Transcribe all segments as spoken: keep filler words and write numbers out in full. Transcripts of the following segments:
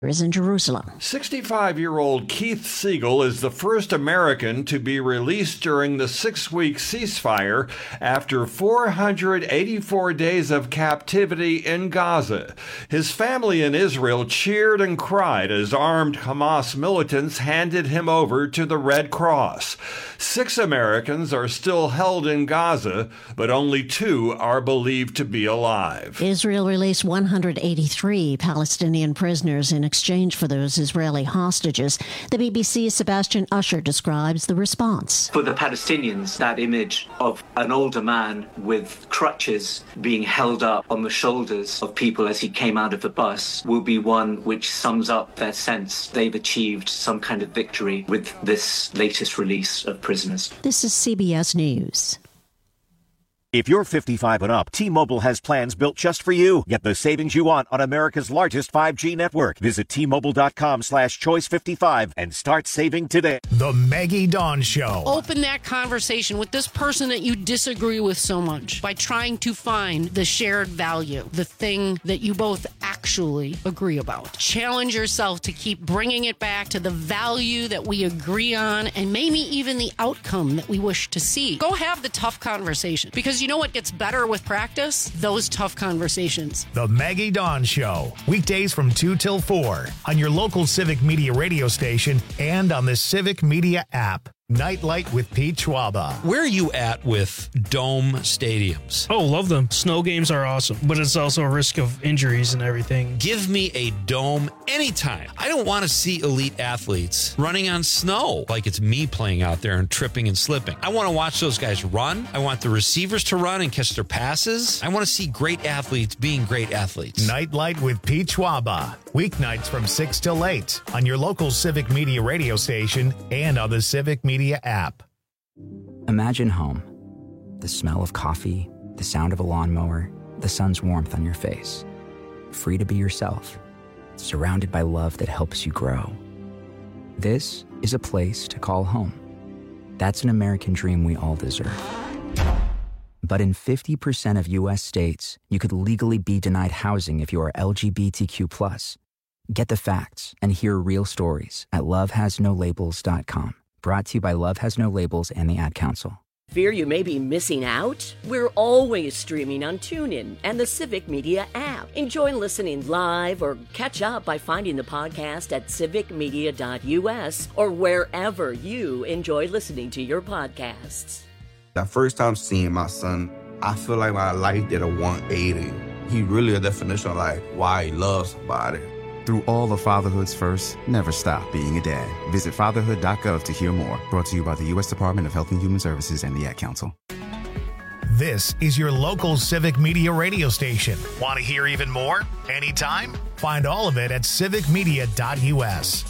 is in Jerusalem. sixty-five-year-old Keith Siegel is the first American to be released during the six-week ceasefire after four hundred eighty-four days of captivity in Gaza. His family in Israel cheered and cried as armed Hamas militants handed him over to the Red Cross. Six Americans are still held in Gaza, but only two are believed to be alive. Israel released one hundred eighty-three Palestinian prisoners in exchange for those Israeli hostages. The B B C's Sebastian Usher describes the response. For the Palestinians, that image of an older man with crutches being held up on the shoulders of people as he came out of the bus will be one which sums up their sense they've achieved some kind of victory with this latest release of prisoners. This is C B S News. If you're fifty-five and up, T-Mobile has plans built just for you. Get the savings you want on America's largest five G network. Visit T-Mobile.com slash choice 55 and start saving today. The Maggie Dawn Show. Open that conversation with this person that you disagree with so much by trying to find the shared value, the thing that you both actually agree about. Challenge yourself to keep bringing it back to the value that we agree on and maybe even the outcome that we wish to see. Go have the tough conversation, because you know what gets better with practice? Those tough conversations. The Maggie Dawn Show. Weekdays from two till four on your local Civic Media radio station and on the Civic Media app. Nightlight with Pete Schwaba. Where are you at with dome stadiums? Oh, love them. Snow games are awesome, but it's also a risk of injuries and everything. Give me a dome anytime. I don't want to see elite athletes running on snow like it's me playing out there and tripping and slipping. I want to watch those guys run. I want the receivers to run and catch their passes. I want to see great athletes being great athletes. Nightlight with Pete Schwaba. Weeknights from six till eight on your local Civic Media radio station and on the Civic Media app. Imagine home. The smell of coffee, the sound of a lawnmower, the sun's warmth on your face. Free to be yourself. Surrounded by love that helps you grow. This is a place to call home. That's an American dream we all deserve. But in fifty percent of U S states, you could legally be denied housing if you are L G B T Q plus. Get the facts and hear real stories at love has no labels dot com. Brought to you by Love Has No Labels and the Ad Council. Fear you may be missing out? We're always streaming on TuneIn and the Civic Media app. Enjoy listening live or catch up by finding the podcast at civic media dot U S or wherever you enjoy listening to your podcasts. The first time seeing my son, I feel like my life did a one eighty. He really a definition of like why he loves somebody. Through all of fatherhood's first, never stop being a dad. Visit fatherhood dot gov to hear more. Brought to you by the U S Department of Health and Human Services and the Ad Council. This is your local Civic Media radio station. Want to hear even more? Anytime? Find all of it at civic media dot U S.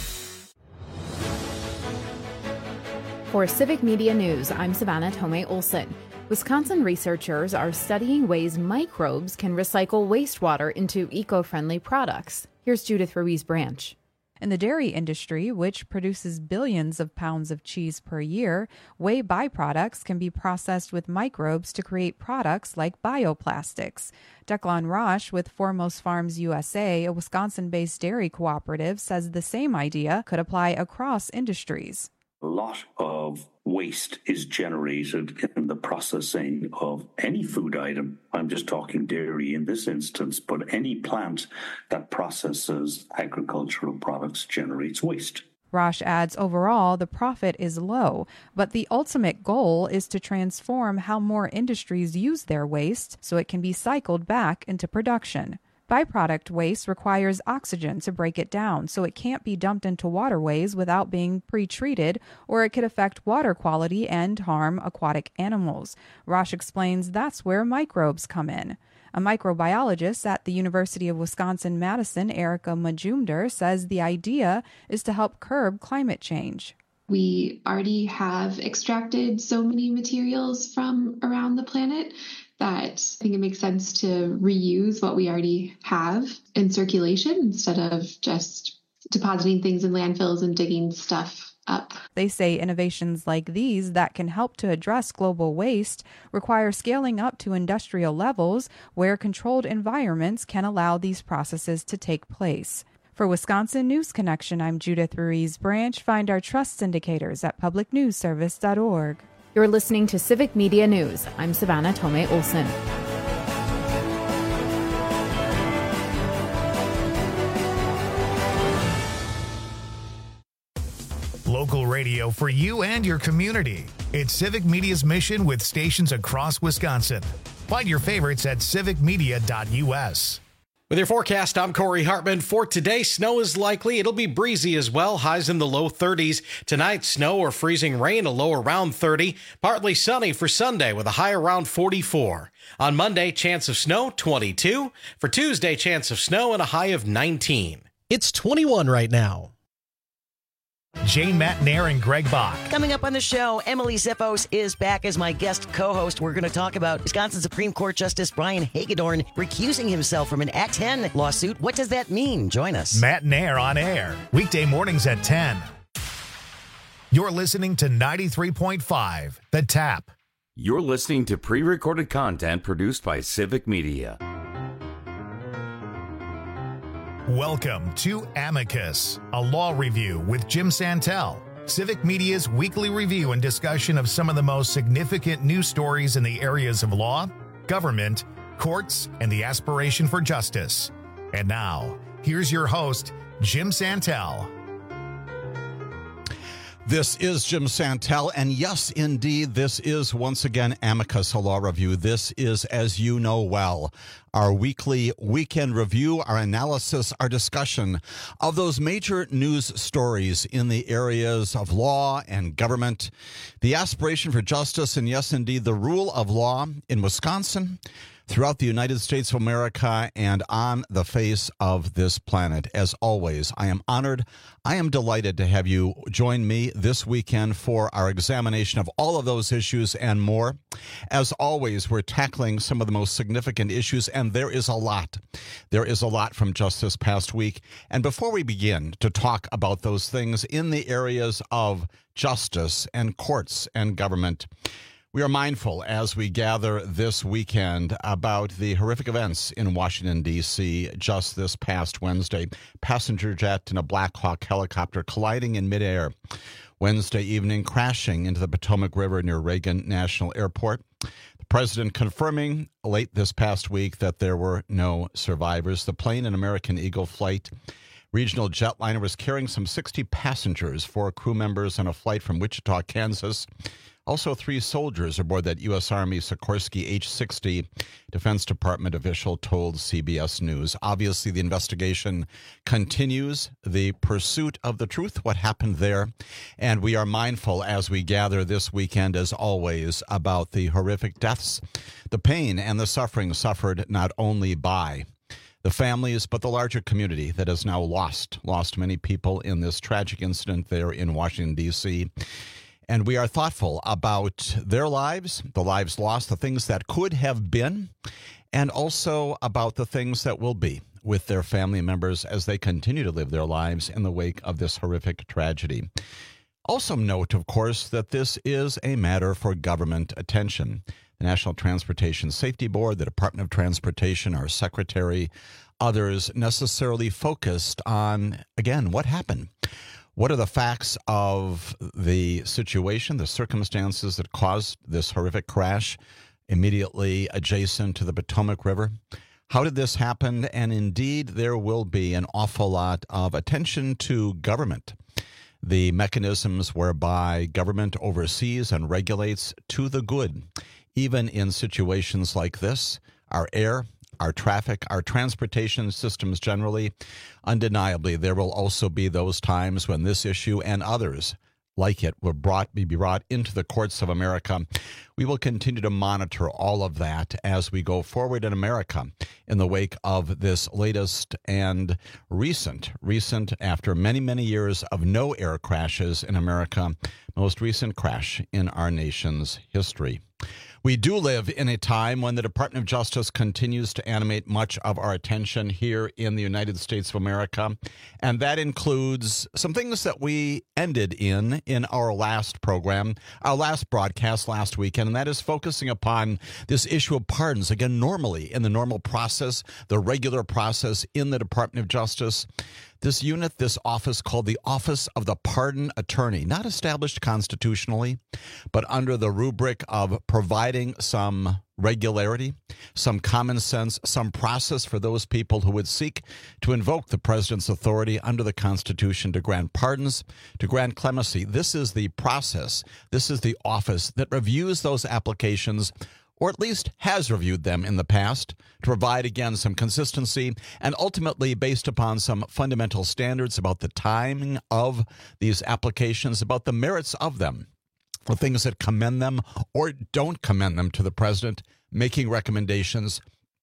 For Civic Media News, I'm Savannah Tomei Olson. Wisconsin researchers are studying ways microbes can recycle wastewater into eco-friendly products. Here's Judith Ruiz-Branch. In the dairy industry, which produces billions of pounds of cheese per year, whey byproducts can be processed with microbes to create products like bioplastics. Declan Roche with Foremost Farms U S A, a Wisconsin-based dairy cooperative, says the same idea could apply across industries. A lot of waste is generated in the processing of any food item. I'm just talking dairy in this instance, but any plant that processes agricultural products generates waste. Roche adds overall the profit is low, but the ultimate goal is to transform how more industries use their waste so it can be cycled back into production. Byproduct waste requires oxygen to break it down, so it can't be dumped into waterways without being pre-treated, or it could affect water quality and harm aquatic animals. Roche explains that's where microbes come in. A microbiologist at the University of Wisconsin-Madison, Erica Majumder, says the idea is to help curb climate change. We already have extracted so many materials from around the planet that I think it makes sense to reuse what we already have in circulation instead of just depositing things in landfills and digging stuff up. They say innovations like these that can help to address global waste require scaling up to industrial levels where controlled environments can allow these processes to take place. For Wisconsin News Connection, I'm Judith Ruiz Branch. Find our trust indicators at public news service dot org. You're listening to Civic Media News. I'm Savannah Tomei Olson. Local radio for you and your community. It's Civic Media's mission with stations across Wisconsin. Find your favorites at civic media dot u s. With your forecast, I'm Corey Hartman. For today, snow is likely. It'll be breezy as well, highs in the low thirties. Tonight, snow or freezing rain, a low around thirty. Partly sunny for Sunday with a high around forty-four. On Monday, chance of snow, twenty-two. For Tuesday, chance of snow and a high of nineteen. It's twenty-one right now. Jane Matnair and Greg Bach. Coming up on the show, Emily Ziffos is back as my guest co-host. We're going to talk about Wisconsin Supreme Court Justice Brian Hagedorn recusing himself from an Act ten lawsuit. What does that mean? Join us. Matnair on air, weekday mornings at ten. You're listening to ninety-three point five, The Tap. You're listening to pre-recorded content produced by Civic Media. Welcome to Amicus, a law review with Jim Santel, Civic Media's weekly review and discussion of some of the most significant news stories in the areas of law, government, courts, and the aspiration for justice. And now, here's your host, Jim Santel. This is Jim Santel, and yes, indeed, this is once again Amicus, a law review. This is, as you know well, our weekly weekend review, our analysis, our discussion of those major news stories in the areas of law and government, the aspiration for justice, and yes, indeed, the rule of law in Wisconsin, throughout the United States of America, and on the face of this planet. As always, I am honored, I am delighted to have you join me this weekend for our examination of all of those issues and more. As always, we're tackling some of the most significant issues, and there is a lot. There is a lot from just this past week. And before we begin to talk about those things in the areas of justice and courts and government, we are mindful as we gather this weekend about the horrific events in Washington, D C just this past Wednesday. Passenger jet and a Black Hawk helicopter colliding in midair Wednesday evening, crashing into the Potomac River near Reagan National Airport. The president confirming late this past week that there were no survivors. The plane, an American Eagle flight, regional jetliner, was carrying some sixty passengers, four crew members on a flight from Wichita, Kansas. Also, three soldiers aboard that U S. Army Sikorsky H sixty, Defense Department official told C B S News. Obviously, the investigation continues, the pursuit of the truth, what happened there. And we are mindful as we gather this weekend, as always, about the horrific deaths, the pain and the suffering suffered not only by the families, but the larger community that has now lost, lost many people in this tragic incident there in Washington, D C, and we are thoughtful about their lives, the lives lost, the things that could have been, and also about the things that will be with their family members as they continue to live their lives in the wake of this horrific tragedy. Also note, of course, that this is a matter for government attention. The National Transportation Safety Board, the Department of Transportation, our secretary, others necessarily focused on, again, what happened. What are the facts of the situation, the circumstances that caused this horrific crash immediately adjacent to the Potomac River? How did this happen? And indeed, there will be an awful lot of attention to government, the mechanisms whereby government oversees and regulates to the good, even in situations like this, our air, our traffic, our transportation systems generally. Undeniably, there will also be those times when this issue and others like it will brought, be brought into the courts of America. We will continue to monitor all of that as we go forward in America in the wake of this latest and recent, recent, after many, many years of no air crashes in America, most recent crash in our nation's history. We do live in a time when the Department of Justice continues to animate much of our attention here in the United States of America, and that includes some things that we ended in in our last program, our last broadcast last weekend, and that is focusing upon this issue of pardons. Again, normally in the normal process, the regular process in the Department of Justice, This unit, this office called the Office of the Pardon Attorney, not established constitutionally, but under the rubric of providing some regularity, some common sense, some process for those people who would seek to invoke the president's authority under the Constitution to grant pardons, to grant clemency. This is the process. This is the office that reviews those applications, or at least has reviewed them in the past, to provide, again, some consistency, and ultimately based upon some fundamental standards about the timing of these applications, about the merits of them, the things that commend them or don't commend them to the president, making recommendations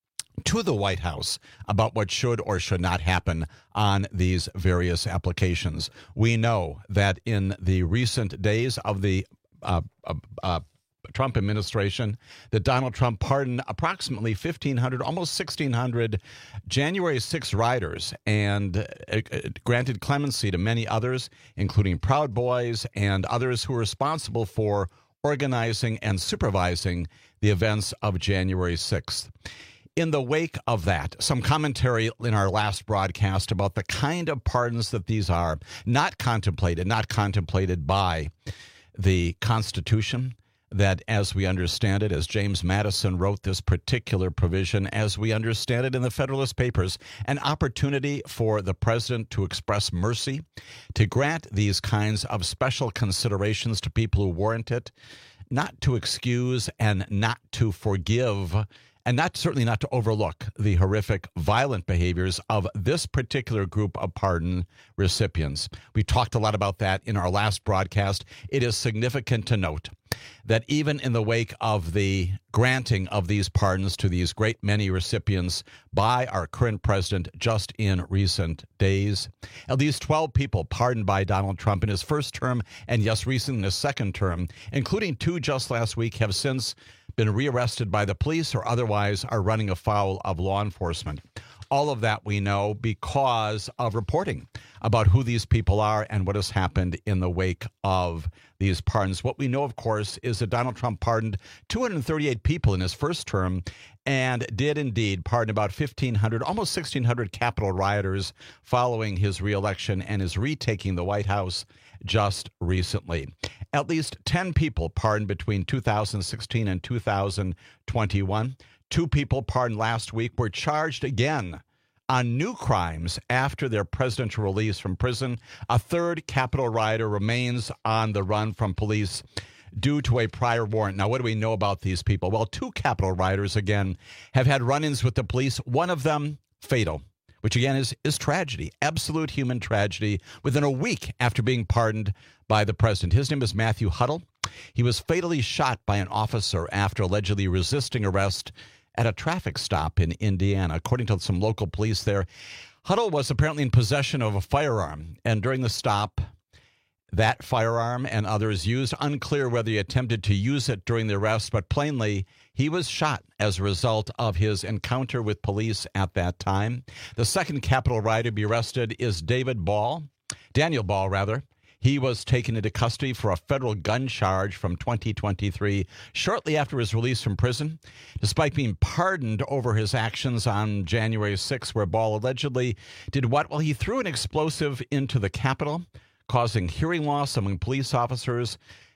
to the White House about what should or should not happen on these various applications. We know that in the recent days of the uh, uh, uh, Trump administration, that Donald Trump pardoned approximately fifteen hundred, almost sixteen hundred January sixth rioters, and uh, granted clemency to many others, including Proud Boys and others who were responsible for organizing and supervising the events of January sixth. In the wake of that, some commentary in our last broadcast about the kind of pardons that these are, not contemplated, not contemplated by the Constitution, that as we understand it, as James Madison wrote this particular provision, as we understand it in the Federalist Papers, an opportunity for the president to express mercy, to grant these kinds of special considerations to people who warrant it, not to excuse and not to forgive, and not certainly not to overlook the horrific, violent behaviors of this particular group of pardon recipients. We talked a lot about that in our last broadcast. It is significant to note that even in the wake of the granting of these pardons to these great many recipients by our current president just in recent days, at least twelve people pardoned by Donald Trump in his first term, and yes, recently in his second term, including two just last week, have since been rearrested by the police or otherwise are running afoul of law enforcement. All of that we know because of reporting about who these people are and what has happened in the wake of these pardons. What we know, of course, is that Donald Trump pardoned two hundred thirty-eight people in his first term and did indeed pardon about fifteen hundred, almost sixteen hundred Capitol rioters following his reelection and his retaking the White House just recently. At least ten people pardoned between two thousand sixteen and two thousand twenty-one. Two people pardoned last week were charged again on new crimes after their presidential release from prison. A third Capitol rioter remains on the run from police due to a prior warrant. Now, what do we know about these people? Well, two Capitol rioters, again, have had run-ins with the police, one of them fatal, which, again, is, is tragedy, absolute human tragedy, within a week after being pardoned by the president. His name is Matthew Huddle. He was fatally shot by an officer after allegedly resisting arrest at a traffic stop in Indiana. According to some local police there, Huddle was apparently in possession of a firearm, and during the stop, that firearm and others used, unclear whether he attempted to use it during the arrest, but plainly he was shot as a result of his encounter with police at that time. The second Capitol rioter to be arrested is David Ball, Daniel Ball, rather. He was taken into custody for a federal gun charge from twenty twenty-three, shortly after his release from prison, despite being pardoned over his actions on January sixth, where Ball allegedly did what? Well, he threw an explosive into the Capitol, causing hearing loss among police officers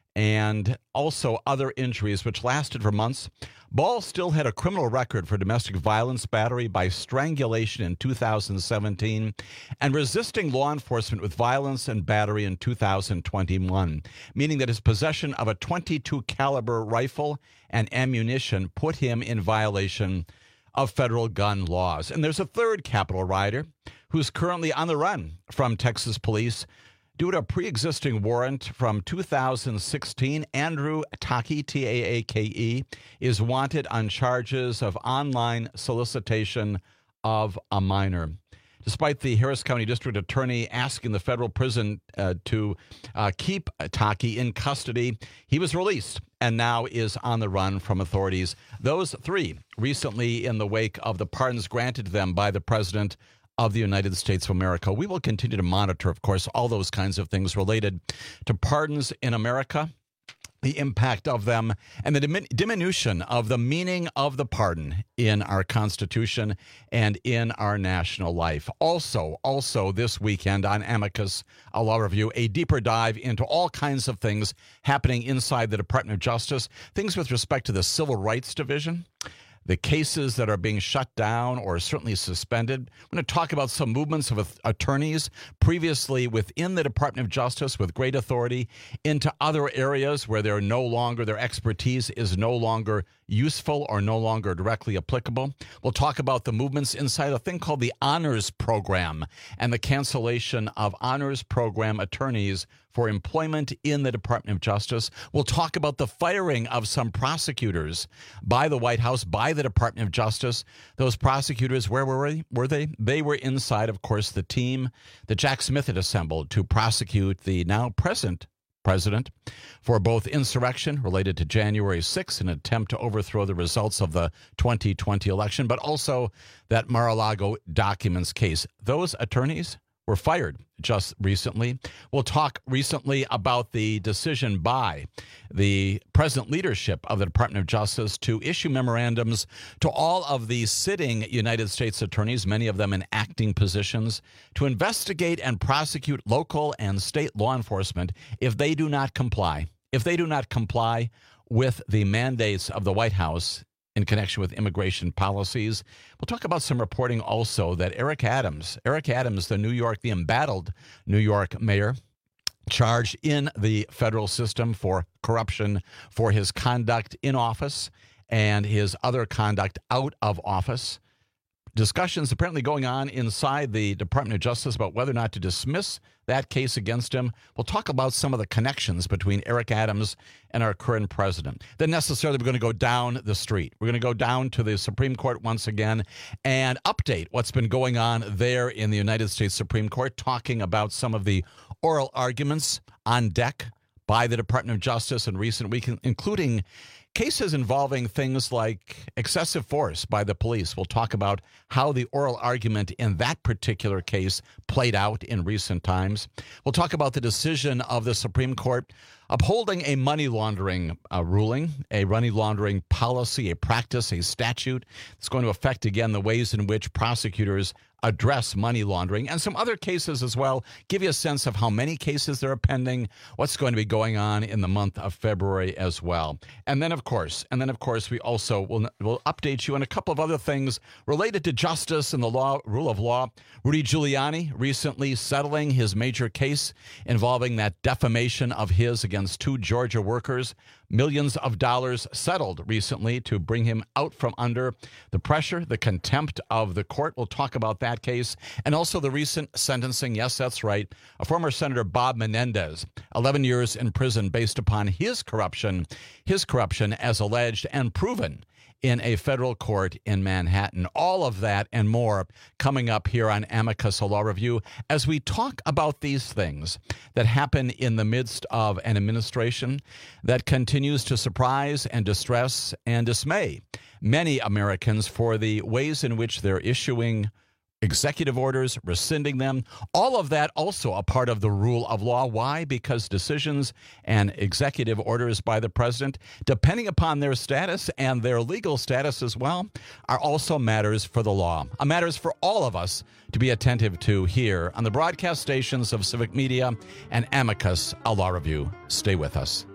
and also other injuries, which lasted for months. Ball still had a criminal record for domestic violence, battery by strangulation in two thousand seventeen, and resisting law enforcement with violence and battery in two thousand twenty-one, meaning that his possession of a twenty-two caliber rifle and ammunition put him in violation of federal gun laws. And there's a third Capitol rioter who's currently on the run from Texas police due to a pre-existing warrant from two thousand sixteen. Andrew Taake, T A A K E, is wanted on charges of online solicitation of a minor. Despite the Harris County District Attorney asking the federal prison uh, to uh, keep Taake in custody, he was released and now is on the run from authorities. Those three recently in the wake of the pardons granted to them by the president of the United States of America. We will continue to monitor, of course, all those kinds of things related to pardons in America. the impact of them, and the dimin- diminution of the meaning of the pardon in our Constitution and in our national life. Also, also this weekend on Amicus, a law review, a deeper dive into all kinds of things happening inside the Department of Justice, things with respect to the Civil Rights Division, the cases that are being shut down or certainly suspended. I'm going to talk about some movements of attorneys previously within the Department of Justice with great authority into other areas where they're no longer, their expertise is no longer useful or no longer directly applicable. We'll talk about the movements inside a thing called the Honors Program and the cancellation of Honors Program attorneys for employment in the Department of Justice. We'll talk about the firing of some prosecutors by the White House, by the Department of Justice. Those prosecutors, where were they? Were they? They were inside, of course, the team that Jack Smith had assembled to prosecute the now present president for both insurrection related to January sixth, an attempt to overthrow the results of the twenty twenty election, but also that Mar-a-Lago documents case. Those attorneys were fired just recently. We'll talk recently about the decision by the present leadership of the Department of Justice to issue memorandums to all of the sitting United States attorneys, many of them in acting positions, to investigate and prosecute local and state law enforcement if they do not comply, if they do not comply with the mandates of the White House in connection with immigration policies. We'll talk about some reporting also that Eric Adams, Eric Adams, the New York, the embattled New York mayor, charged in the federal system for corruption for his conduct in office and his other conduct out of office. Discussions apparently going on inside the Department of Justice about whether or not to dismiss that case against him. We'll talk about some of the connections between Eric Adams and our current president. Then necessarily we're going to go down the street. We're going to go down to the Supreme Court once again and update what's been going on there in the United States Supreme Court, talking about some of the oral arguments on deck by the Department of Justice in recent weeks, including cases involving things like excessive force by the police. We'll talk about how the oral argument in that particular case played out in recent times. We'll talk about the decision of the Supreme Court upholding a money laundering uh, ruling, a money laundering policy, a practice, a statute. It's going to affect, again, the ways in which prosecutors address money laundering and some other cases as well. Give you a sense of how many cases there are pending, what's going to be going on in the month of February as well. And then, of course, and then, of course, we also will, will update you on a couple of other things related to justice and the law, rule of law. Rudy Giuliani recently settling his major case involving that defamation of his against two Georgia workers. Millions of dollars settled recently to bring him out from under the pressure, the contempt of the court. We'll talk about that case and also the recent sentencing. Yes, that's right. A former Senator Bob Menendez, eleven years in prison based upon his corruption, his corruption as alleged and proven in a federal court in Manhattan. All of that and more coming up here on Amicus Law Review as we talk about these things that happen in the midst of an administration that continues to surprise and distress and dismay many Americans for the ways in which they're issuing executive orders, rescinding them, all of that also a part of the rule of law. Why? Because decisions and executive orders by the president, depending upon their status and their legal status as well, are also matters for the law, are matters for all of us to be attentive to here on the broadcast stations of Civic Media and Amicus, a Law Review. Stay with us.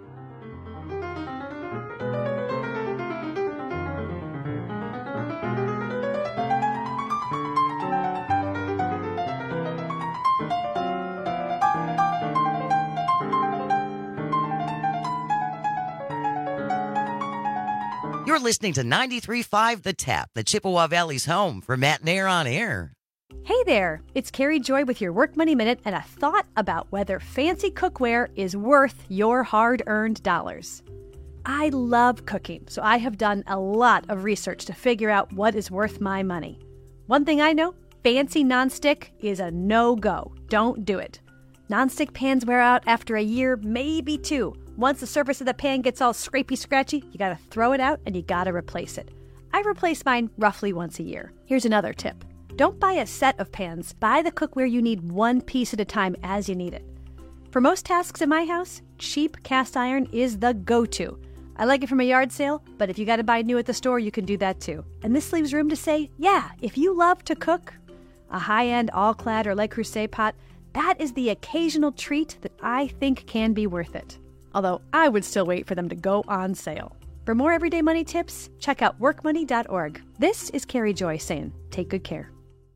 You're listening to ninety-three point five The Tap, the Chippewa Valley's home for Matt Nair on Air. Hey there, it's Carrie Joy with your Work Money Minute and a thought about whether fancy cookware is worth your hard-earned dollars. I love cooking, so I have done a lot of research to figure out what is worth my money. One thing I know, fancy nonstick is a no-go. Don't do it. Nonstick pans wear out after a year, maybe two. Once the surface of the pan gets all scrapey scratchy, you gotta throw it out and you gotta replace it. I replace mine roughly once a year. Here's another tip. Don't buy a set of pans. Buy the cookware you need one piece at a time as you need it. For most tasks in my house, cheap cast iron is the go-to. I like it from a yard sale, but if you got to buy new at the store, you can do that too. And this leaves room to say, yeah, if you love to cook, a high-end all-clad or Le Creuset pot, that is the occasional treat that I think can be worth it. Although I would still wait for them to go on sale. For more everyday money tips, check out work money dot org. This is Carrie Joy saying, take good care.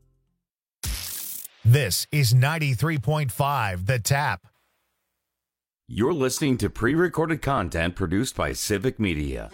This is ninety-three point five The Tap. You're listening to pre-recorded content produced by Civic Media.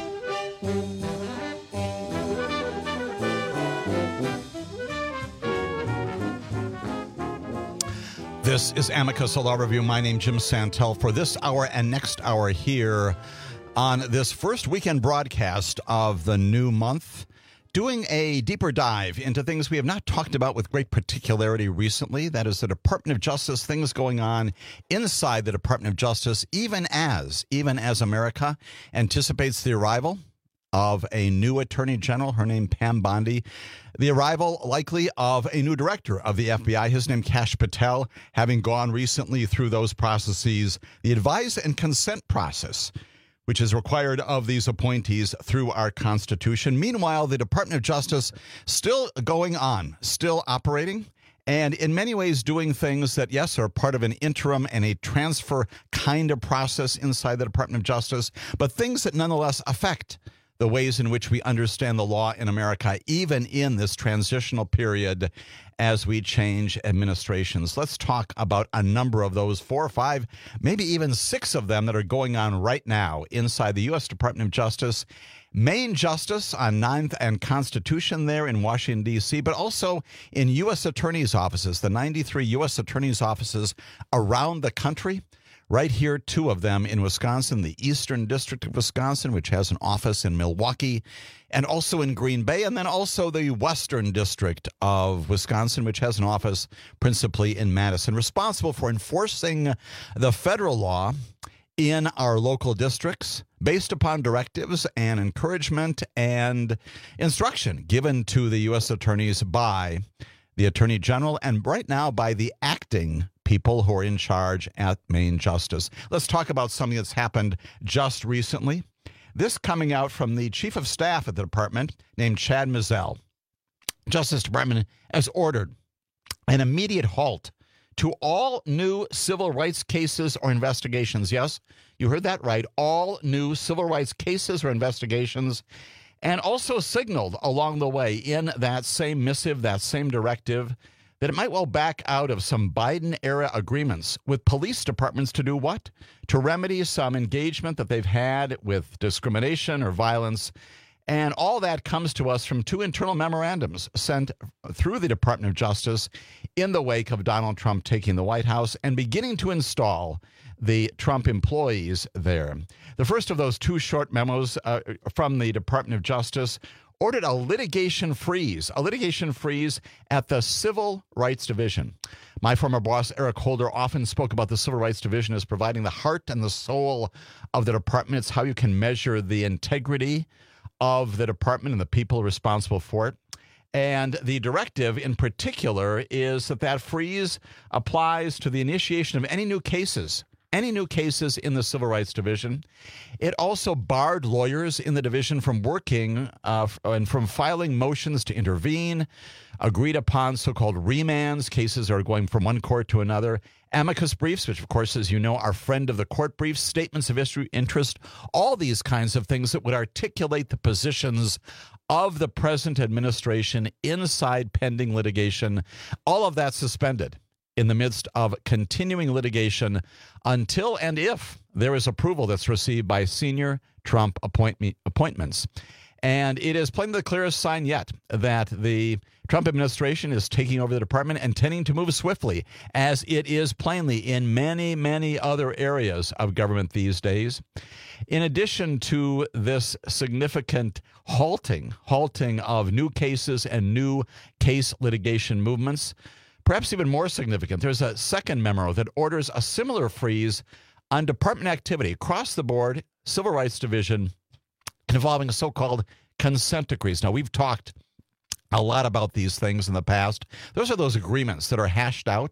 This is Amicus, a law review. My name is Jim Santel. For this hour and next hour here on this first weekend broadcast of the new month, doing a deeper dive into things we have not talked about with great particularity recently. That is the Department of Justice, things going on inside the Department of Justice, even as, even as America anticipates the arrival of a new Attorney General, her name Pam Bondi, the arrival likely of a new director of the F B I, his name Kash Patel, having gone recently through those processes, the advise and consent process, which is required of these appointees through our Constitution. Meanwhile, the Department of Justice still going on, still operating, and in many ways doing things that, yes, are part of an interim and a transfer kind of process inside the Department of Justice, but things that nonetheless affect the ways in which we understand the law in America, even in this transitional period as we change administrations. Let's talk about a number of those, four or five, maybe even six of them that are going on right now inside the U S Department of Justice. Main Justice on ninth and Constitution there in Washington, D C, but also in U S attorneys' offices, the ninety-three U S attorneys' offices around the country. Right here, two of them in Wisconsin, the Eastern District of Wisconsin, which has an office in Milwaukee, and also in Green Bay, and then also the Western District of Wisconsin, which has an office principally in Madison, responsible for enforcing the federal law in our local districts based upon directives and encouragement and instruction given to the U S attorneys by the Attorney General, and right now by the acting people who are in charge at Main Justice. Let's talk about something that's happened just recently. This coming out from the Chief of Staff at the department named Chad Mizell. Justice Department has ordered an immediate halt to all new civil rights cases or investigations. Yes, you heard that right. All new civil rights cases or investigations. And also signaled along the way in that same missive, that same directive, that it might well back out of some Biden-era agreements with police departments to do what? To remedy some engagement that they've had with discrimination or violence. And all that comes to us from two internal memorandums sent through the Department of Justice in the wake of Donald Trump taking the White House and beginning to install the Trump employees there. The first of those two short memos uh, from the Department of Justice ordered a litigation freeze, a litigation freeze at the Civil Rights Division. My former boss, Eric Holder, often spoke about the Civil Rights Division as providing the heart and the soul of the department. It's how you can measure the integrity of the department and the people responsible for it. And the directive in particular is that that freeze applies to the initiation of any new cases Any new cases in the Civil Rights Division. It also barred lawyers in the division from working uh, and from filing motions to intervene, agreed upon so-called remands, cases are going from one court to another, amicus briefs, which, of course, as you know, are friend of the court briefs, statements of interest, all these kinds of things that would articulate the positions of the present administration inside pending litigation. All of that suspended in the midst of continuing litigation until and if there is approval that's received by senior Trump appoint appointments. And it is plainly the clearest sign yet that the Trump administration is taking over the department and tending to move swiftly, as it is plainly in many, many other areas of government these days. In addition to this significant halting, halting of new cases and new case litigation movements, perhaps even more significant, there's a second memo that orders a similar freeze on department activity across the board, Civil Rights Division, involving so-called consent decrees. Now, we've talked a lot about these things in the past. Those are those agreements that are hashed out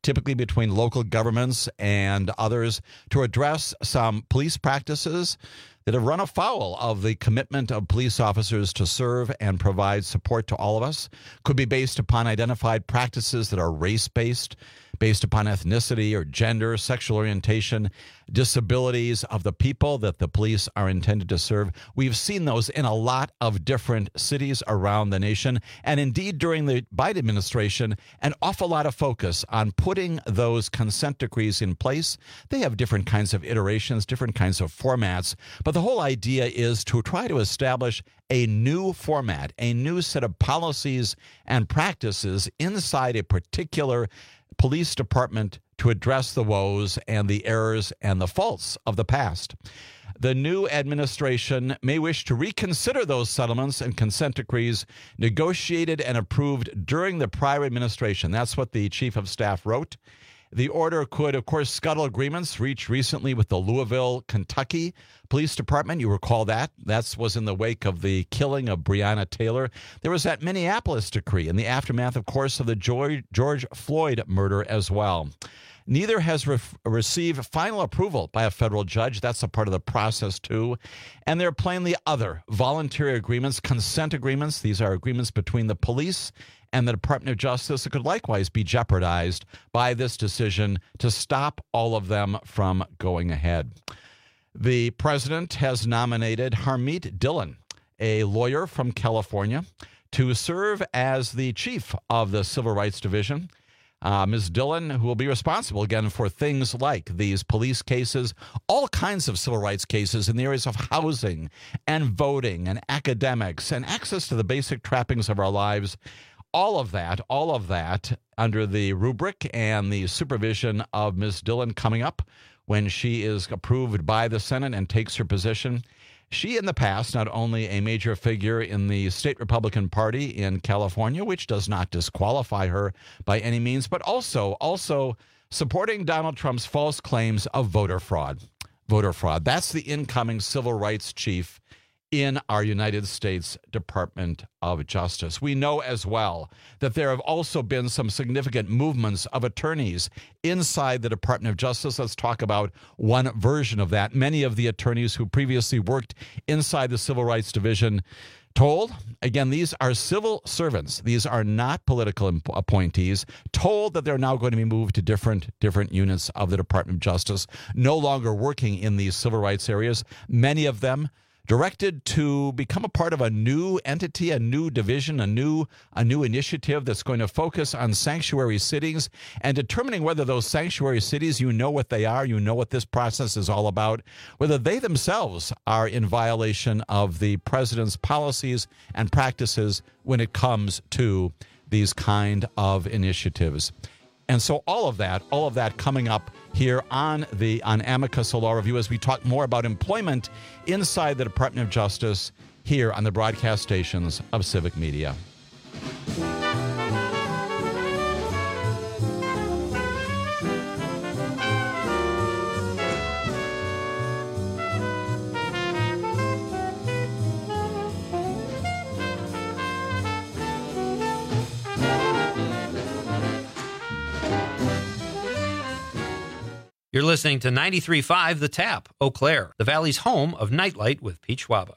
typically between local governments and others, to address some police practices that have run afoul of the commitment of police officers to serve and provide support to all of us. Could be based upon identified practices that are race-based, based upon ethnicity or gender, sexual orientation, disabilities of the people that the police are intended to serve. We've seen those in a lot of different cities around the nation. And indeed, during the Biden administration, an awful lot of focus on putting those consent decrees in place. They have different kinds of iterations, different kinds of formats. But the whole idea is to try to establish a new format, a new set of policies and practices inside a particular police department to address the woes and the errors and the faults of the past. The new administration may wish to reconsider those settlements and consent decrees negotiated and approved during the prior administration. That's what the chief of staff wrote. The order could, of course, scuttle agreements reached recently with the Louisville, Kentucky Police Department. You recall that. That was in the wake of the killing of Breonna Taylor. There was that Minneapolis decree in the aftermath, of course, of the George, George Floyd murder as well. Neither has re- received final approval by a federal judge. That's a part of the process, too. And there are plainly other voluntary agreements, consent agreements. These are agreements between the police and the Department of Justice that could likewise be jeopardized by this decision to stop all of them from going ahead. The president has nominated Harmeet Dillon, a lawyer from California, to serve as the chief of the Civil Rights Division. Uh, Miz Dillon, who will be responsible, again, for things like these police cases, all kinds of civil rights cases in the areas of housing and voting and academics and access to the basic trappings of our lives. All of that, all of that under the rubric and the supervision of Miz Dillon coming up when she is approved by the Senate and takes her position. She, in the past, not only a major figure in the state Republican Party in California, which does not disqualify her by any means, but also, also supporting Donald Trump's false claims of voter fraud. Voter fraud. That's the incoming civil rights chief in our United States Department of Justice. We know as well that there have also been some significant movements of attorneys inside the Department of Justice. Let's talk about one version of that. Many of the attorneys who previously worked inside the Civil Rights Division told, again, these are civil servants. These are not political appointees, told that they're now going to be moved to different, different units of the Department of Justice, no longer working in these civil rights areas. Many of them directed to become a part of a new entity, a new division, a new a new initiative that's going to focus on sanctuary cities and determining whether those sanctuary cities, you know what they are, you know what this process is all about, whether they themselves are in violation of the president's policies and practices when it comes to these kind of initiatives. And so all of that, all of that coming up here on the on Amicus Law Review as we talk more about employment inside the Department of Justice here on the broadcast stations of Civic Media. You're listening to ninety-three point five The Tap, Eau Claire, the Valley's home of Nightlight with Pete Schwaba.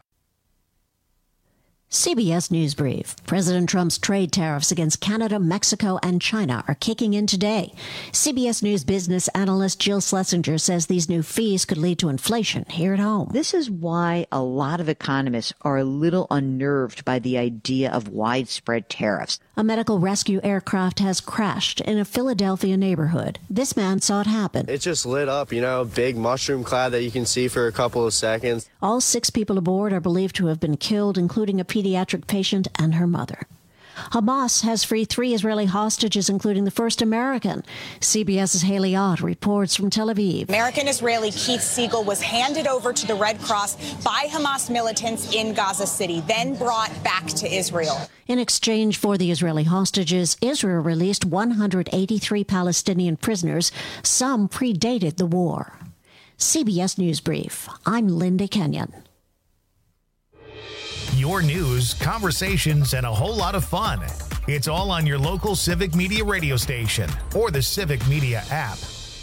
C B S News Brief. President Trump's trade tariffs against Canada, Mexico, and China are kicking in today. C B S News business analyst Jill Schlesinger says these new fees could lead to inflation here at home. This is why a lot of economists are a little unnerved by the idea of widespread tariffs. A medical rescue aircraft has crashed in a Philadelphia neighborhood. This man saw it happen. It just lit up, you know, big mushroom cloud that you can see for a couple of seconds. All six people aboard are believed to have been killed, including a pediatric patient and her mother. Hamas has freed three Israeli hostages, including the first American. CBS's Haley Ott reports from Tel Aviv. American-Israeli Keith Siegel was handed over to the Red Cross by Hamas militants in Gaza City, then brought back to Israel. In exchange for the Israeli hostages, Israel released one hundred eighty-three Palestinian prisoners. Some predated the war. C B S News Brief. I'm Linda Kenyon. Your news, conversations, and a whole lot of fun. It's all on your local Civic Media radio station or the Civic Media app.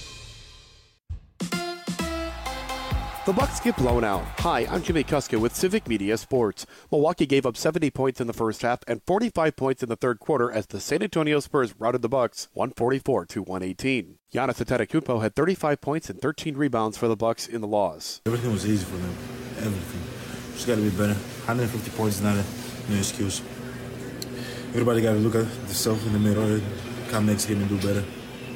The Bucks get blown out. Hi, I'm Jimmy Kuska with Civic Media Sports. Milwaukee gave up seventy points in the first half and forty-five points in the third quarter as the San Antonio Spurs routed the Bucks one forty-four to one eighteen. Giannis Antetokounmpo had thirty-five points and thirteen rebounds for the Bucks in the loss. Everything was easy for them. Everything. Just got to be better. one hundred fifty points is not a, no excuse. Everybody got to look at themselves in the mirror and come next game and do better.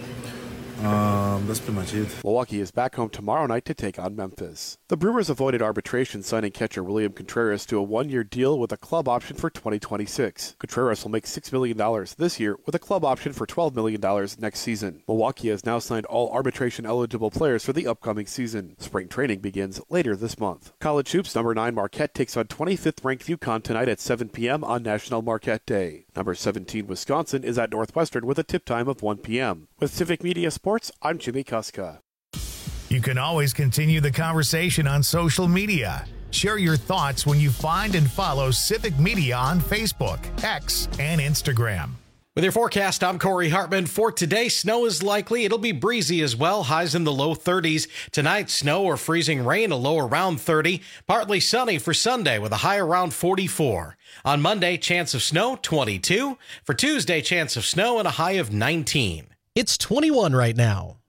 Um, that's pretty much it. Milwaukee is back home tomorrow night to take on Memphis. The Brewers avoided arbitration, signing catcher William Contreras to a one-year deal with a club option for twenty twenty-six. Contreras will make six million dollars this year with a club option for twelve million dollars next season. Milwaukee has now signed all arbitration-eligible players for the upcoming season. Spring training begins later this month. College hoops number nine Marquette takes on twenty-fifth ranked UConn tonight at seven p.m. on National Marquette Day. Number seventeen Wisconsin is at Northwestern with a tip time of one p.m. With Civic Media Sports, I'm Jimmy Kuska. You can always continue the conversation on social media. Share your thoughts when you find and follow Civic Media on Facebook, X, and Instagram. With your forecast, I'm Corey Hartman. For today, snow is likely. It'll be breezy as well. Highs in the low thirties. Tonight, snow or freezing rain, a low around thirty. Partly sunny for Sunday with a high around forty-four. On Monday, chance of snow, twenty-two. For Tuesday, chance of snow and a high of nineteen. It's twenty-one right now.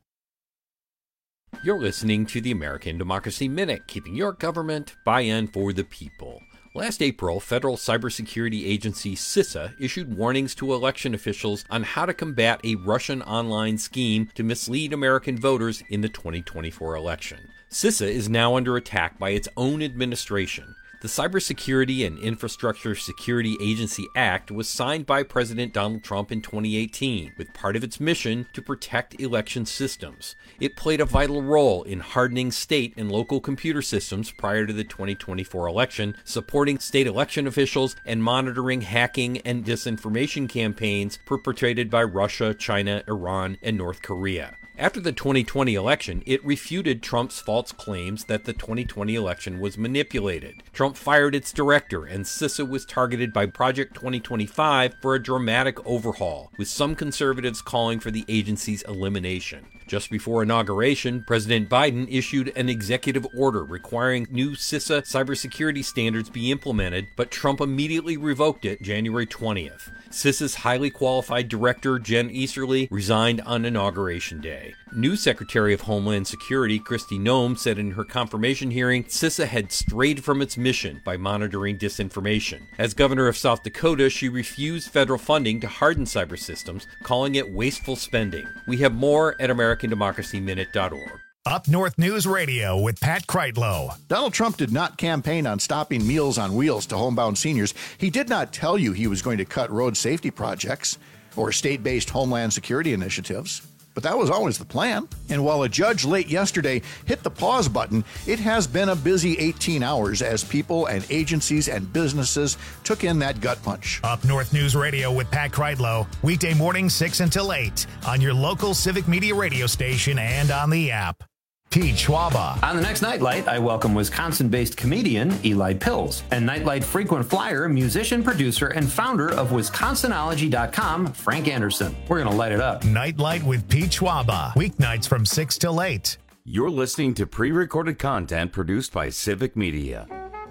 You're listening to the American Democracy Minute, keeping your government by and for the people. Last April, federal cybersecurity agency CISA issued warnings to election officials on how to combat a Russian online scheme to mislead American voters in the twenty twenty-four election. CISA is now under attack by its own administration. The Cybersecurity and Infrastructure Security Agency Act was signed by President Donald Trump in twenty eighteen, with part of its mission to protect election systems. It played a vital role in hardening state and local computer systems prior to the twenty twenty-four election, supporting state election officials and monitoring hacking and disinformation campaigns perpetrated by Russia, China, Iran, and North Korea. After the twenty twenty election, it refuted Trump's false claims that the twenty twenty election was manipulated. Trump fired its director, and CISA was targeted by Project twenty twenty-five for a dramatic overhaul, with some conservatives calling for the agency's elimination. Just before inauguration, President Biden issued an executive order requiring new CISA cybersecurity standards be implemented, but Trump immediately revoked it January twentieth. CISA's highly qualified director, Jen Easterly, resigned on Inauguration Day. New Secretary of Homeland Security, Kristi Noem, said in her confirmation hearing, CISA had strayed from its mission by monitoring disinformation. As governor of South Dakota, she refused federal funding to harden cyber systems, calling it wasteful spending. We have more at American Democracy Minute dot org. Up North News Radio with Pat Kreitlow. Donald Trump did not campaign on stopping Meals on Wheels to homebound seniors. He did not tell you he was going to cut road safety projects or state-based homeland security initiatives. But that was always the plan. And while a judge late yesterday hit the pause button, it has been a busy eighteen hours as people and agencies and businesses took in that gut punch. Up North News Radio with Pat Kreitlow, weekday morning six until eight on your local Civic Media radio station and on the app. Pete Schwaba. On the next Nightlight, I welcome Wisconsin-based comedian Eli Pills and Nightlight frequent flyer, musician, producer, and founder of Wisconsinology dot com, Frank Anderson. We're going to light it up. Nightlight with Pete Schwaba, weeknights from six till eight. You're listening to pre-recorded content produced by Civic Media.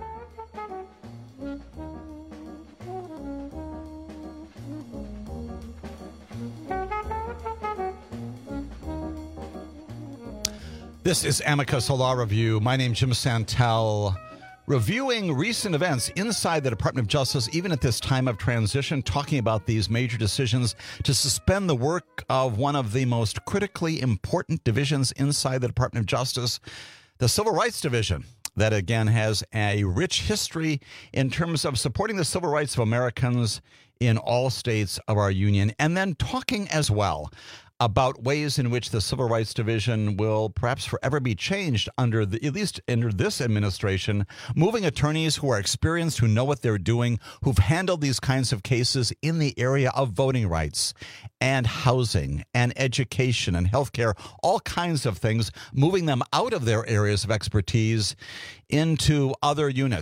This is Amicus, a law review. My name's Jim Santel. Reviewing recent events inside the Department of Justice, even at this time of transition, talking about these major decisions to suspend the work of one of the most critically important divisions inside the Department of Justice, the Civil Rights Division. That, again, has a rich history in terms of supporting the civil rights of Americans in all states of our union, and then talking as well about ways in which the Civil Rights Division will perhaps forever be changed under the, at least under this administration, moving attorneys who are experienced, who know what they're doing, who've handled these kinds of cases in the area of voting rights and housing and education and healthcare, all kinds of things, moving them out of their areas of expertise into other units.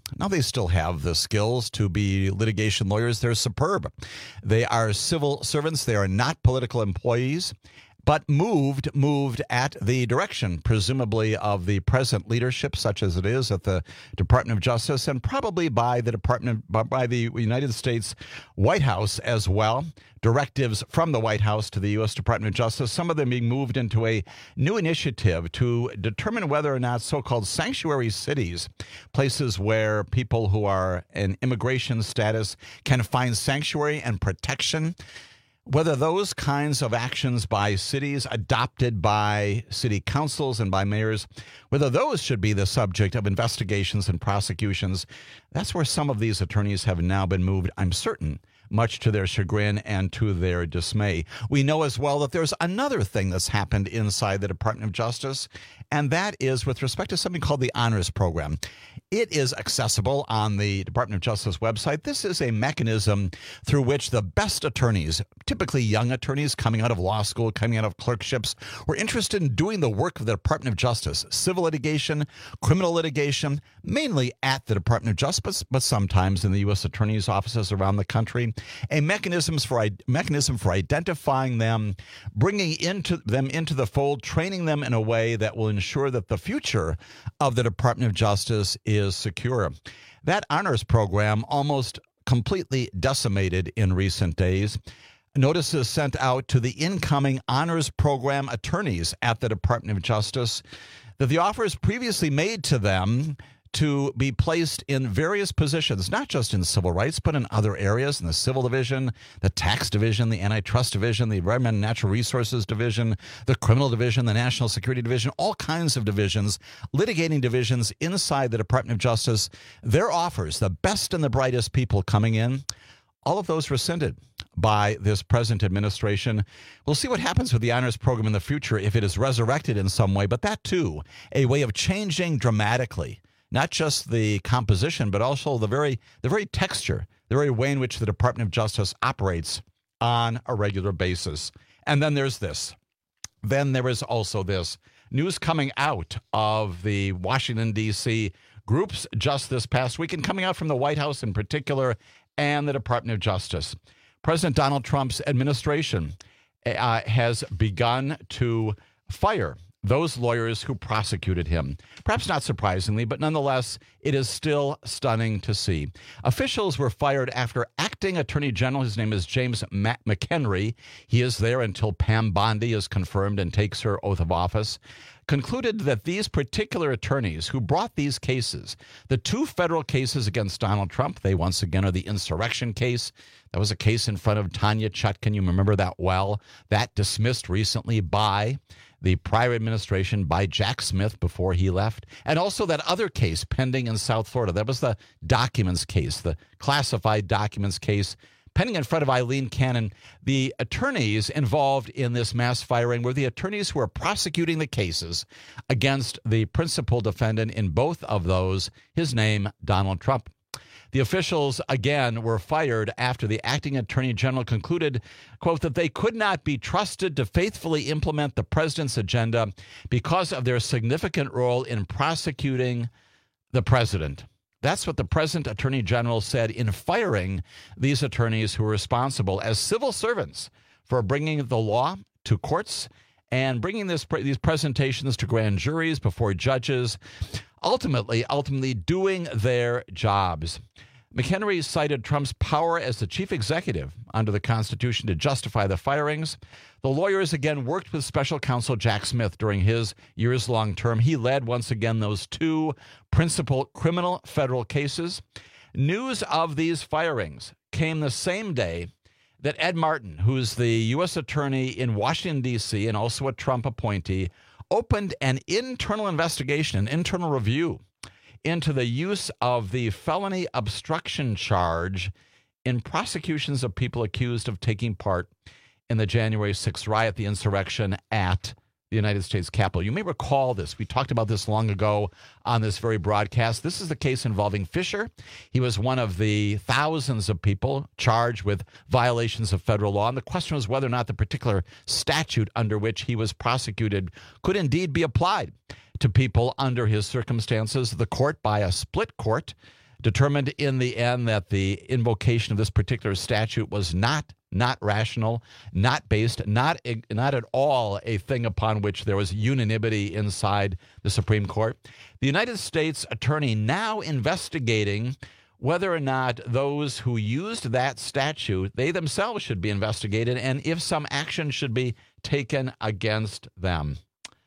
Now, they still have the skills to be litigation lawyers. They're superb. They are civil servants. They are not political employees, but moved, moved at the direction, presumably, of the present leadership, such as it is at the Department of Justice, and probably by the Department, by the United States White House as well. Directives from the White House to the U S Department of Justice, some of them being moved into a new initiative to determine whether or not so-called sanctuary cities, places where people who are in immigration status can find sanctuary and protection, whether those kinds of actions by cities adopted by city councils and by mayors, whether those should be the subject of investigations and prosecutions. That's where some of these attorneys have now been moved, I'm certain, much to their chagrin and to their dismay. We know as well that there's another thing that's happened inside the Department of Justice, and that is with respect to something called the Honors Program. It is accessible on the Department of Justice website. This is a mechanism through which the best attorneys, typically young attorneys coming out of law school, coming out of clerkships, were interested in doing the work of the Department of Justice, civil litigation, criminal litigation, mainly at the Department of Justice, but sometimes in the U S attorneys' offices around the country. A mechanisms for mechanism for identifying them, bringing into them into the fold, training them in a way that will ensure that the future of the Department of Justice is secure. That honors program almost completely decimated in recent days. Notices sent out to the incoming honors program attorneys at the Department of Justice that the offers previously made to them to be placed in various positions, not just in civil rights, but in other areas, in the civil division, the tax division, the antitrust division, the environment and natural resources division, the criminal division, the national security division, all kinds of divisions, litigating divisions inside the Department of Justice. Their offers, the best and the brightest people coming in, all of those rescinded by this present administration. We'll see what happens with the honors program in the future if it is resurrected in some way, but that too, a way of changing dramatically not just the composition, but also the very the very texture, the very way in which the Department of Justice operates on a regular basis. And then there's this. Then there is also this news coming out of the Washington, D C groups just this past week, and coming out from the White House in particular and the Department of Justice. President Donald Trump's administration uh, has begun to fire those lawyers who prosecuted him. Perhaps not surprisingly, but nonetheless, it is still stunning to see. Officials were fired after acting Attorney General, his name is James McHenry, he is there until Pam Bondi is confirmed and takes her oath of office, concluded that these particular attorneys who brought these cases, the two federal cases against Donald Trump, they once again are the insurrection case. That was a case in front of Tanya Chutkan. You remember that well. That dismissed recently by the prior administration, by Jack Smith before he left. And also that other case pending in South Florida. That was the documents case, the classified documents case pending in front of Eileen Cannon. The attorneys involved in this mass firing were the attorneys who were prosecuting the cases against the principal defendant in both of those, his name, Donald Trump. The officials, again, were fired after the acting attorney general concluded, quote, that they could not be trusted to faithfully implement the president's agenda because of their significant role in prosecuting the president. That's what the present attorney general said in firing these attorneys who were responsible as civil servants for bringing the law to courts and bringing this these presentations to grand juries before judges, ultimately, ultimately doing their jobs. McHenry cited Trump's power as the chief executive under the Constitution to justify the firings. The lawyers again worked with special counsel Jack Smith during his years-long term. He led, once again, those two principal criminal federal cases. News of these firings came the same day that Ed Martin, who's the U S attorney in Washington, D C, and also a Trump appointee, opened an internal investigation, an internal review into the use of the felony obstruction charge in prosecutions of people accused of taking part in the January sixth riot, the insurrection at the United States Capitol. You may recall this. We talked about this long ago on this very broadcast. This is the case involving Fisher. He was one of the thousands of people charged with violations of federal law. And the question was whether or not the particular statute under which he was prosecuted could indeed be applied to people under his circumstances. The court, by a split court, determined in the end that the invocation of this particular statute was not not rational, not based, not not at all a thing upon which there was unanimity inside the Supreme Court. The United States attorney now investigating whether or not those who used that statute, they themselves should be investigated, and if some action should be taken against them.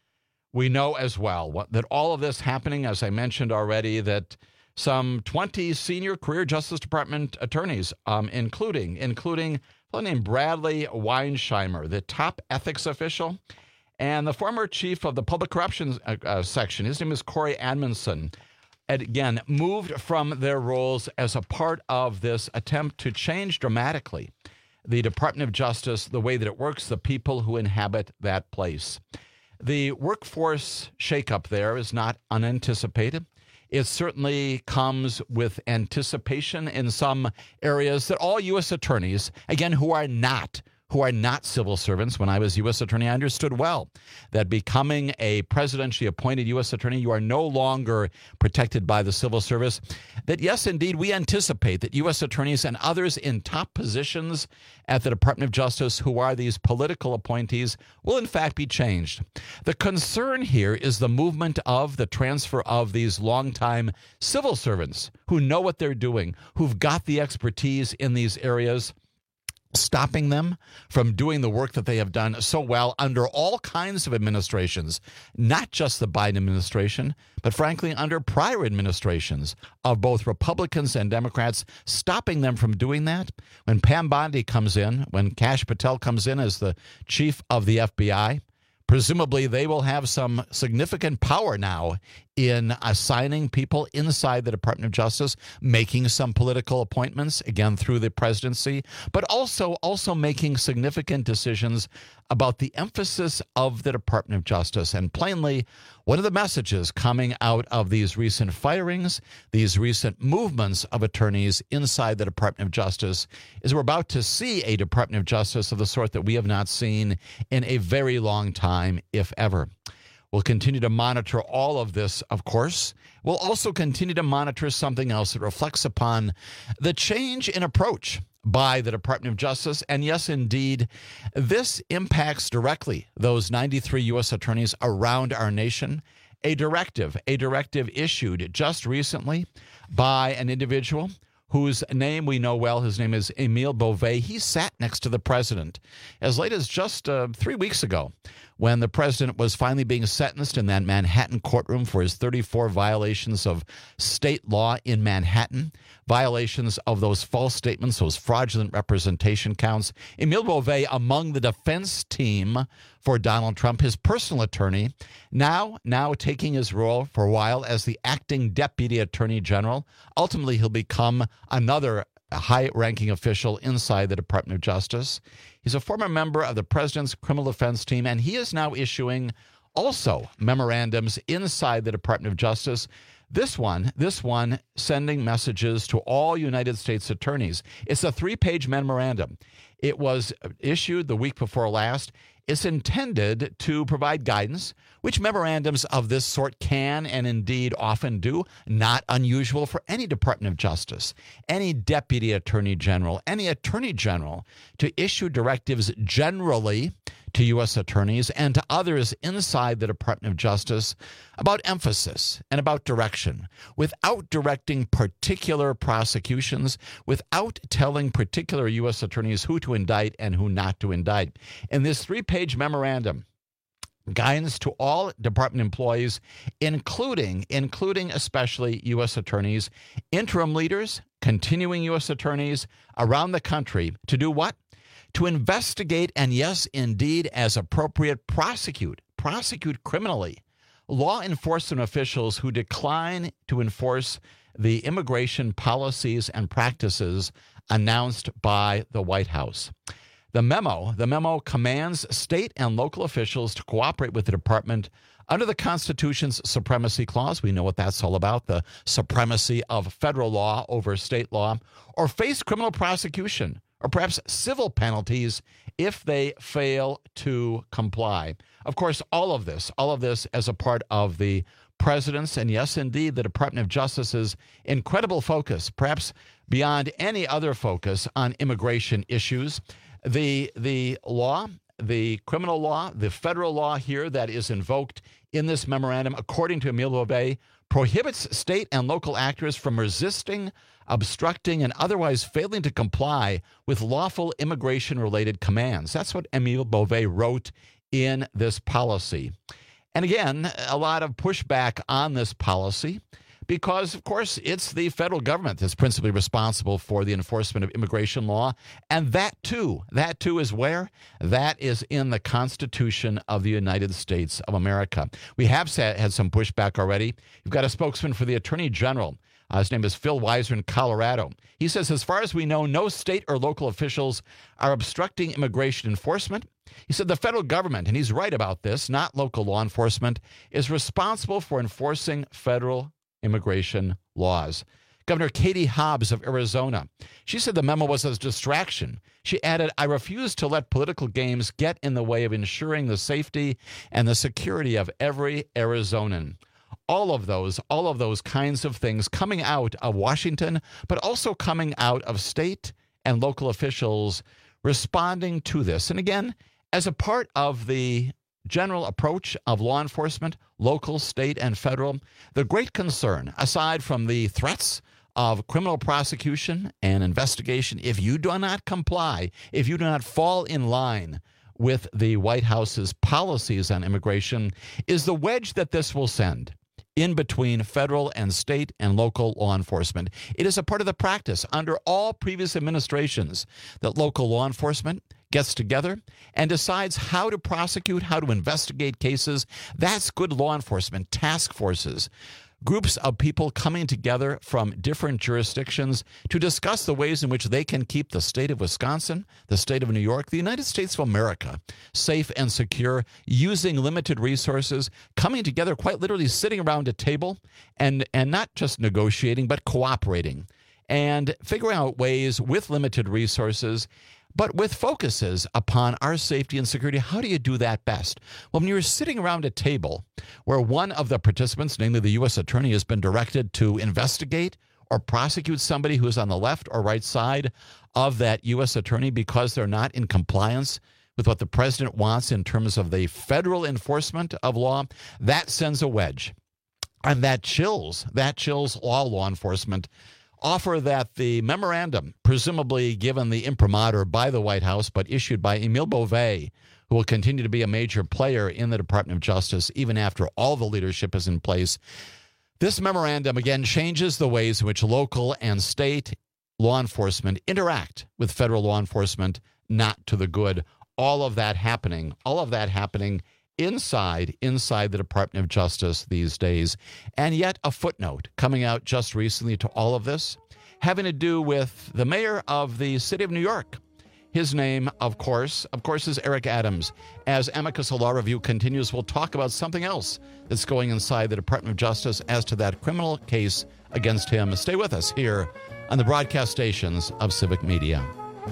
We know as well what, that all of this happening, as I mentioned already, that some twenty senior career Justice Department attorneys, um, including including a fellow named Bradley Weinsheimer, the top ethics official, and the former chief of the public corruption uh, uh, section. His name is Corey Admonson. And again, moved from their roles as a part of this attempt to change dramatically the Department of Justice, the way that it works, the people who inhabit that place. The workforce shakeup there is not unanticipated. It certainly comes with anticipation in some areas that all U S attorneys, again, who are not who are not civil servants. When I was U S attorney, I understood well that becoming a presidentially appointed U S attorney, you are no longer protected by the civil service. That, yes, indeed, we anticipate that U S attorneys and others in top positions at the Department of Justice who are these political appointees will, in fact, be changed. The concern here is the movement of the transfer of these longtime civil servants who know what they're doing, who've got the expertise in these areas, stopping them from doing the work that they have done so well under all kinds of administrations, not just the Biden administration, but frankly under prior administrations of both Republicans and Democrats, stopping them from doing that. When Pam Bondi comes in, when Kash Patel comes in as the chief of the F B I, presumably they will have some significant power now in assigning people inside the Department of Justice, making some political appointments, again, through the presidency, but also, also making significant decisions about the emphasis of the Department of Justice. And plainly, one of the messages coming out of these recent firings, these recent movements of attorneys inside the Department of Justice, is we're about to see a Department of Justice of the sort that we have not seen in a very long time, if ever. We'll continue to monitor all of this, of course. We'll also continue to monitor something else that reflects upon the change in approach by the Department of Justice. And yes, indeed, this impacts directly those ninety-three U S attorneys around our nation. A directive, a directive issued just recently by an individual whose name we know well. His name is Emile Beauvais. He sat next to the president as late as just uh, three weeks ago when the president was finally being sentenced in that Manhattan courtroom for his thirty-four violations of state law in Manhattan, violations of those false statements, those fraudulent representation counts. Emile Beauvais among the defense team for Donald Trump, his personal attorney, now, now taking his role for a while as the acting deputy attorney general. Ultimately, he'll become another high-ranking official inside the Department of Justice. He's a former member of the president's criminal defense team, and he is now issuing also memorandums inside the Department of Justice. This one, this one sending messages to all United States attorneys. It's a three-page memorandum. It was issued the week before last. It's intended to provide guidance, which memorandums of this sort can and indeed often do, not unusual for any Department of Justice, any deputy attorney general, any attorney general to issue directives generally to U S attorneys and to others inside the Department of Justice about emphasis and about direction, without directing particular prosecutions, without telling particular U S attorneys who to indict and who not to indict. In this three-page memorandum, guidance to all department employees, including, including especially U S attorneys, interim leaders, continuing U S attorneys around the country to do what? To investigate and, yes, indeed, as appropriate, prosecute, prosecute criminally law enforcement officials who decline to enforce the immigration policies and practices announced by the White House. The memo, the memo commands state and local officials to cooperate with the department under the Constitution's Supremacy Clause. We know what that's all about, the supremacy of federal law over state law, or face criminal prosecution or perhaps civil penalties if they fail to comply. Of course, all of this, all of this as a part of the president's and, yes, indeed, the Department of Justice's incredible focus, perhaps beyond any other focus, on immigration issues. The, the law, the criminal law, the federal law here that is invoked in this memorandum, according to Emile Beauvais, prohibits state and local actors from resisting, obstructing, and otherwise failing to comply with lawful immigration-related commands. That's what Emile Beauvais wrote in this policy. And again, a lot of pushback on this policy because, of course, it's the federal government that's principally responsible for the enforcement of immigration law. And that, too, that, too, is where? That is in the Constitution of the United States of America. We have had some pushback already. You've got a spokesman for the Attorney General. Uh, his name is Phil Weiser in Colorado. He says, as far as we know, no state or local officials are obstructing immigration enforcement. He said the federal government, and he's right about this, not local law enforcement, is responsible for enforcing federal immigration laws. Governor Katie Hobbs of Arizona, she said the memo was a distraction. She added, I refuse to let political games get in the way of ensuring the safety and the security of every Arizonan. All of those, all of those kinds of things coming out of Washington, but also coming out of state and local officials responding to this. And again, as a part of the general approach of law enforcement, local, state, and federal, the great concern, aside from the threats of criminal prosecution and investigation, if you do not comply, if you do not fall in line with the White House's policies on immigration, is the wedge that this will send in between federal and state and local law enforcement. It is a part of the practice under all previous administrations that local law enforcement gets together and decides how to prosecute, how to investigate cases. That's good law enforcement. Task forces, groups of people coming together from different jurisdictions to discuss the ways in which they can keep the state of Wisconsin, the state of New York, the United States of America safe and secure, using limited resources, coming together, quite literally sitting around a table and, and not just negotiating, but cooperating and figuring out ways with limited resources, but with focuses upon our safety and security. How do you do that best? Well, when you're sitting around a table where one of the participants, namely the U S attorney, has been directed to investigate or prosecute somebody who's on the left or right side of that U S attorney because they're not in compliance with what the president wants in terms of the federal enforcement of law, that sends a wedge. And that chills, that chills all law enforcement. Offer that the memorandum, presumably given the imprimatur by the White House, but issued by Emile Beauvais, who will continue to be a major player in the Department of Justice even after all the leadership is in place. This memorandum, again, changes the ways in which local and state law enforcement interact with federal law enforcement, not to the good. All of that happening, all of that happening inside, inside the Department of Justice these days. And yet a footnote coming out just recently to all of this, having to do with the mayor of the city of New York. His name, of course, of course, is Eric Adams. As Amicus Law Review continues, we'll talk about something else that's going inside the Department of Justice as to that criminal case against him. Stay with us here on the broadcast stations of Civic Media.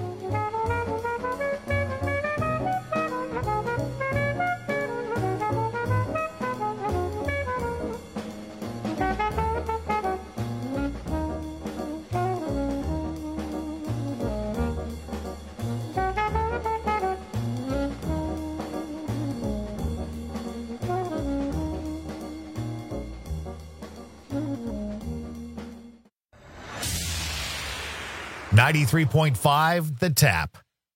ninety-three point five The Tap.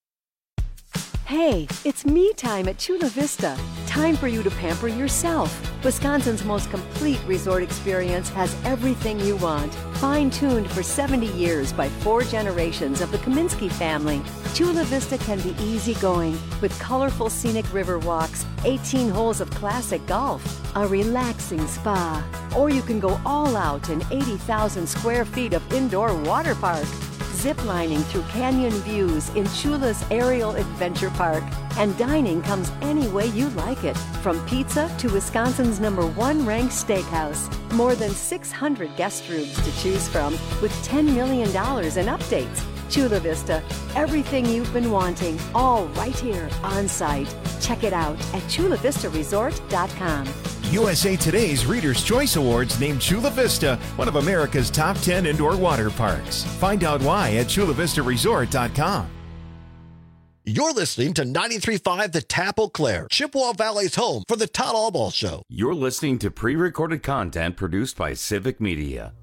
Hey, it's me time at Chula Vista. Time for you to pamper yourself. Wisconsin's most complete resort experience has everything you want. Fine-tuned for seventy years by four generations of the Kaminsky family, Chula Vista can be easygoing with colorful scenic river walks, eighteen holes of classic golf, a relaxing spa, or you can go all out in eighty thousand square feet of indoor water park. Ziplining through canyon views in Chula's Aerial Adventure Park. And dining comes any way you like it, from pizza to Wisconsin's number one ranked steakhouse. More than six hundred guest rooms to choose from with ten million dollars in updates. Chula Vista, everything you've been wanting, all right here on site. Check it out at chula vista resort dot com. U S A Today's Reader's Choice Awards named Chula Vista one of America's top ten indoor water parks. Find out why at chula vista resort dot com. You're listening to ninety-three point five The Tap Eau Claire, Chippewa Valley's home for the Todd Albaugh Show. You're listening to pre-recorded content produced by Civic Media.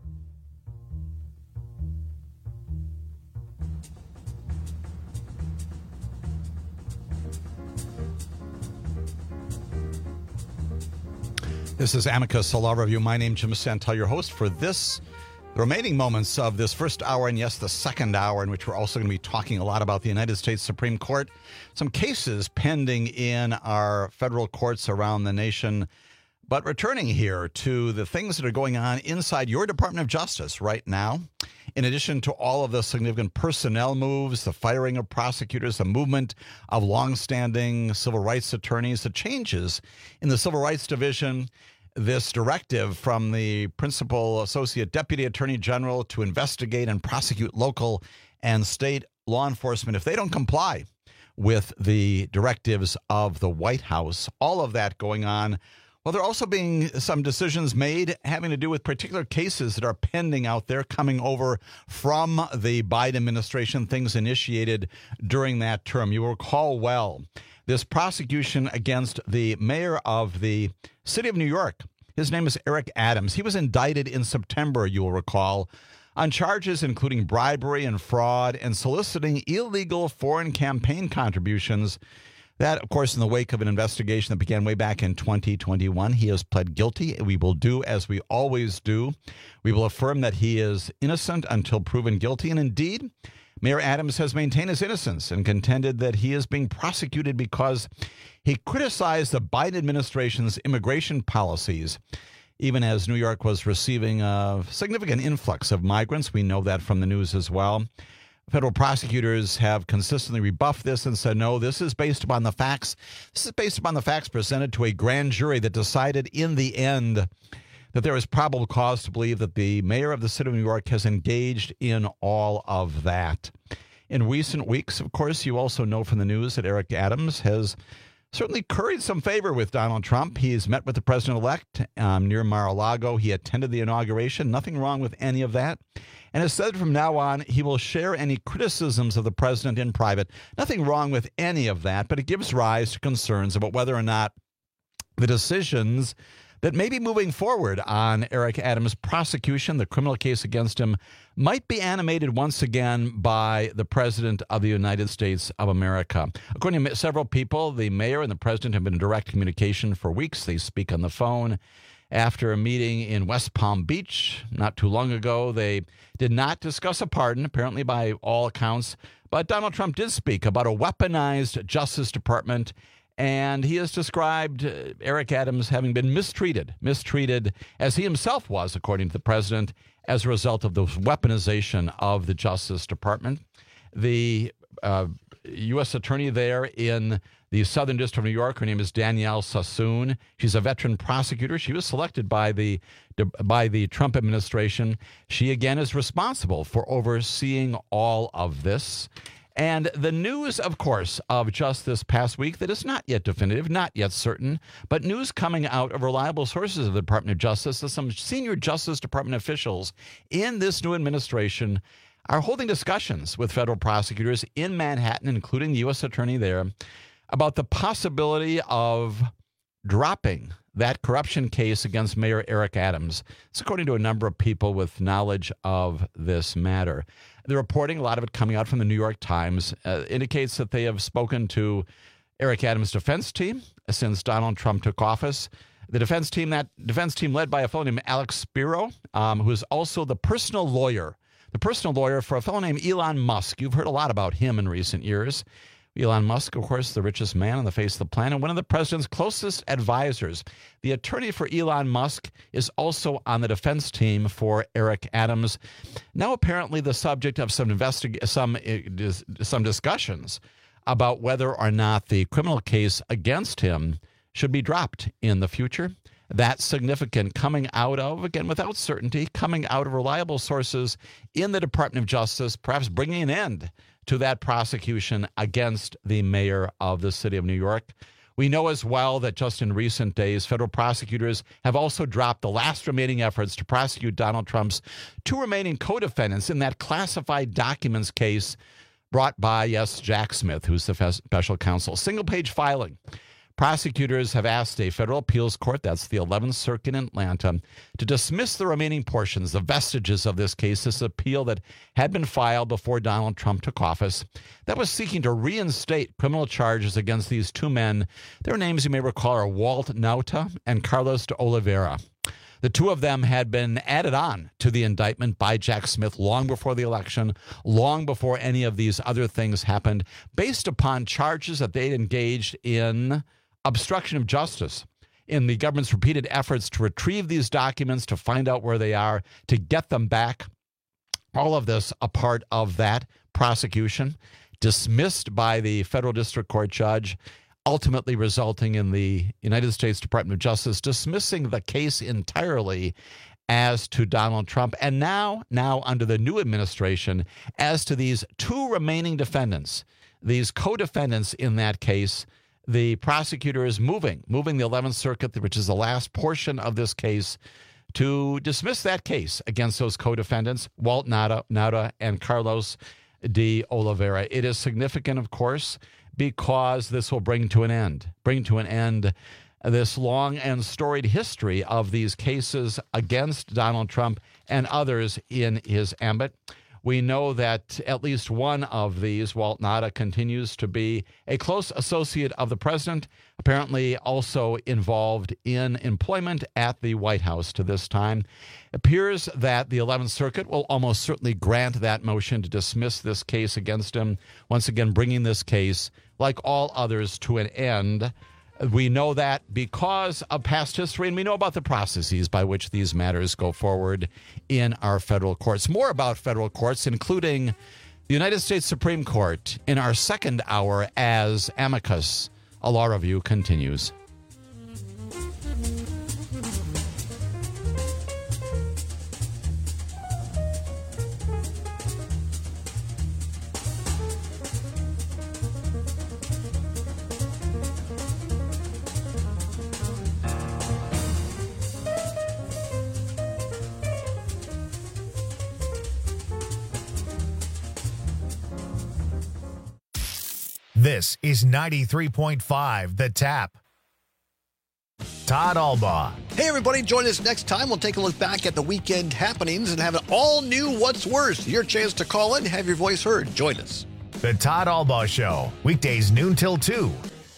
This is Amicus, a law review. My name is Jim Santel, your host for this, the remaining moments of this first hour, and yes, the second hour, in which we're also going to be talking a lot about the United States Supreme Court, some cases pending in our federal courts around the nation. But returning here to the things that are going on inside your Department of Justice right now, in addition to all of the significant personnel moves, the firing of prosecutors, the movement of longstanding civil rights attorneys, the changes in the Civil Rights Division, this directive from the Principal Associate Deputy Attorney General to investigate and prosecute local and state law enforcement if they don't comply with the directives of the White House. All of that going on. Well, there are also being some decisions made having to do with particular cases that are pending out there coming over from the Biden administration, things initiated during that term. You will recall well this prosecution against the mayor of the city of New York. His name is Eric Adams. He was indicted in September, you will recall, on charges including bribery and fraud and soliciting illegal foreign campaign contributions. That, of course, in the wake of an investigation that began way back in twenty twenty-one, he has pled guilty. We will do as we always do. We will affirm that he is innocent until proven guilty. And indeed, Mayor Adams has maintained his innocence and contended that he is being prosecuted because he criticized the Biden administration's immigration policies, even as New York was receiving a significant influx of migrants. We know that from the news as well. Federal prosecutors have consistently rebuffed this and said, no, this is based upon the facts. This is based upon the facts presented to a grand jury that decided in the end that there is probable cause to believe that the mayor of the city of New York has engaged in all of that. In recent weeks, of course, you also know from the news that Eric Adams has certainly curried some favor with Donald Trump. He's met with the president-elect um, near Mar-a-Lago. He attended the inauguration. Nothing wrong with any of that. And has said from now on he will share any criticisms of the president in private. Nothing wrong with any of that, but it gives rise to concerns about whether or not the decisions that may be moving forward on Eric Adams' prosecution, the criminal case against him, might be animated once again by the President of the United States of America. According to several people, the mayor and the president have been in direct communication for weeks. They speak on the phone. After a meeting in West Palm Beach not too long ago, they did not discuss a pardon, apparently by all accounts, but Donald Trump did speak about a weaponized Justice Department. And he has described uh, Eric Adams having been mistreated, mistreated as he himself was, according to the president, as a result of the weaponization of the Justice Department. The uh, U S attorney there in the Southern District of New York, her name is Danielle Sassoon. She's a veteran prosecutor. She was selected by the by the Trump administration. She, again, is responsible for overseeing all of this. And the news, of course, of just this past week that is not yet definitive, not yet certain, but news coming out of reliable sources of the Department of Justice that some senior Justice Department officials in this new administration are holding discussions with federal prosecutors in Manhattan, including the U S attorney there, about the possibility of dropping that corruption case against Mayor Eric Adams. It's according to a number of people with knowledge of this matter. The reporting, a lot of it coming out from the New York Times, uh, indicates that they have spoken to Eric Adams' defense team since Donald Trump took office. The defense team, that defense team led by a fellow named Alex Spiro, um, who is also the personal lawyer, the personal lawyer for a fellow named Elon Musk. You've heard a lot about him in recent years. Elon Musk, of course, the richest man on the face of the planet, one of the president's closest advisors. The attorney for Elon Musk is also on the defense team for Eric Adams. Now, apparently, the subject of some investig- some uh, some discussions about whether or not the criminal case against him should be dropped in the future. That's significant, coming out of, again, without certainty, coming out of reliable sources in the Department of Justice, perhaps bringing an end to that prosecution against the mayor of the city of New York. We know as well that just in recent days, federal prosecutors have also dropped the last remaining efforts to prosecute Donald Trump's two remaining co-defendants in that classified documents case brought by, yes, Jack Smith, who's the special counsel. Single-page filing. Prosecutors have asked a federal appeals court, that's the eleventh Circuit in Atlanta, to dismiss the remaining portions, the vestiges of this case, this appeal that had been filed before Donald Trump took office, that was seeking to reinstate criminal charges against these two men. Their names, you may recall, are Walt Nauta and Carlos de Oliveira. The two of them had been added on to the indictment by Jack Smith long before the election, long before any of these other things happened, based upon charges that they'd engaged in obstruction of justice in the government's repeated efforts to retrieve these documents, to find out where they are, to get them back. All of this a part of that prosecution, dismissed by the federal district court judge, ultimately resulting in the United States Department of Justice dismissing the case entirely as to Donald Trump. And now, now under the new administration, as to these two remaining defendants, these co-defendants in that case, the prosecutor is moving, moving the eleventh Circuit, which is the last portion of this case, to dismiss that case against those co-defendants, Walt Nauta, Nauta and Carlos de Oliveira. It is significant, of course, because this will bring to an end, bring to an end this long and storied history of these cases against Donald Trump and others in his ambit. We know that at least one of these, Walt Nauta, continues to be a close associate of the president, apparently also involved in employment at the White House to this time. It appears that the eleventh Circuit will almost certainly grant that motion to dismiss this case against him, once again bringing this case, like all others, to an end. We know that because of past history, and we know about the processes by which these matters go forward in our federal courts. More about federal courts, including the United States Supreme Court, in our second hour as Amicus, a law review, continues. This is ninety-three point five The Tap. Todd Albaugh. Hey, everybody, join us next time. We'll take a look back at the weekend happenings and have an all-new What's Worse. Your chance to call in, have your voice heard. Join us. The Todd Albaugh Show, weekdays noon till two.